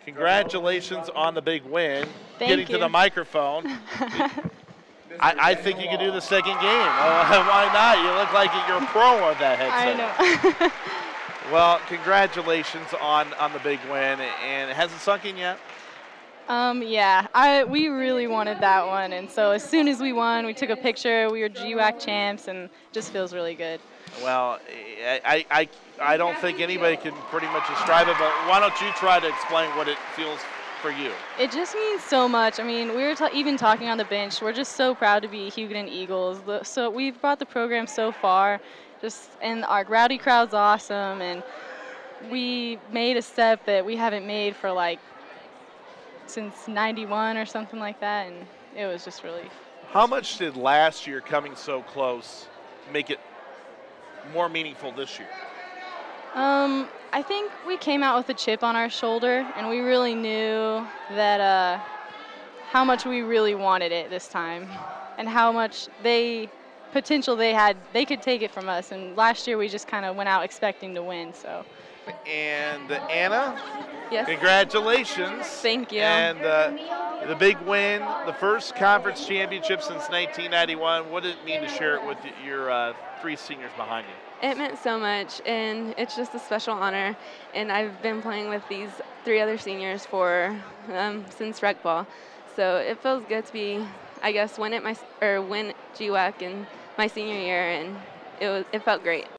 Congratulations on the big win. Thank Getting to you. the microphone. I think you can do the second game. Why not? You look like you're a pro on that headset. I know. Well, congratulations on the big win. And it hasn't sunk in yet? Yeah, we really wanted that one, and so as soon as we won, we took a picture. We were GWAC champs, and it just feels really good. Well, I don't think anybody can pretty much describe it, but why don't you try to explain what it feels for you? It just means so much. I mean, we were even talking on the bench. We're just so proud to be Huguenin Eagles. So we've brought the program so far, and our rowdy crowd's awesome, and we made a step that we haven't made for since '91 or something like that, and it was just really. How much did last year coming so close make it more meaningful this year? I think we came out with a chip on our shoulder, and we really knew that how much we really wanted it this time, and how much potential they had. They could take it from us, and last year we just kind of went out expecting to win. So. And Anna, yes. Congratulations. Thank you. And the big win, the first conference championship since 1991. What did it mean to share it with your three seniors behind you? It meant so much, and it's just a special honor. And I've been playing with these three other seniors since rec ball, so it feels good to be, I guess, win GWAC in my senior year, and it felt great.